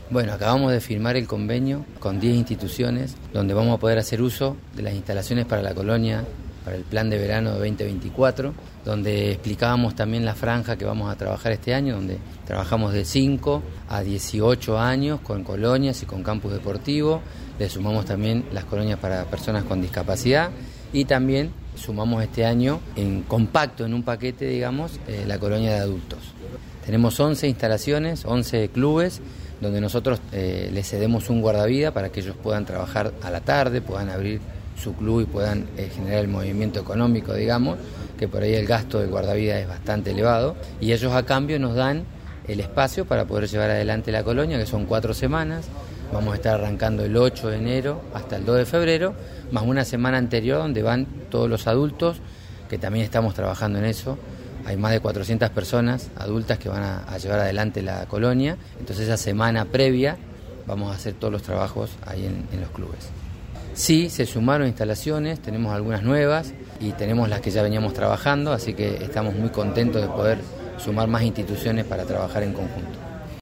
Bueno, acabamos de firmar el convenio con 10 instituciones donde vamos a poder hacer uso de las instalaciones para la colonia, para el plan de verano de 2024, donde explicábamos también la franja que vamos a trabajar este año, donde trabajamos de 5 a 18 años con colonias y con campus deportivo. Le sumamos también las colonias para personas con discapacidad y también sumamos este año en compacto, en un paquete, digamos, la colonia de adultos. Tenemos 11 instalaciones, 11 clubes, donde nosotros les cedemos un guardavida para que ellos puedan trabajar a la tarde, puedan abrir su club y puedan generar el movimiento económico, digamos, que por ahí el gasto del guardavida es bastante elevado, y ellos a cambio nos dan el espacio para poder llevar adelante la colonia, que son 4 semanas. Vamos a estar arrancando el 8 de enero hasta el 2 de febrero, más una semana anterior donde van todos los adultos, que también estamos trabajando en eso. Hay más de 400 personas adultas que van a llevar adelante la colonia, entonces esa semana previa vamos a hacer todos los trabajos ahí en los clubes. Sí, se sumaron instalaciones, tenemos algunas nuevas y tenemos las que ya veníamos trabajando, así que estamos muy contentos de poder sumar más instituciones para trabajar en conjunto.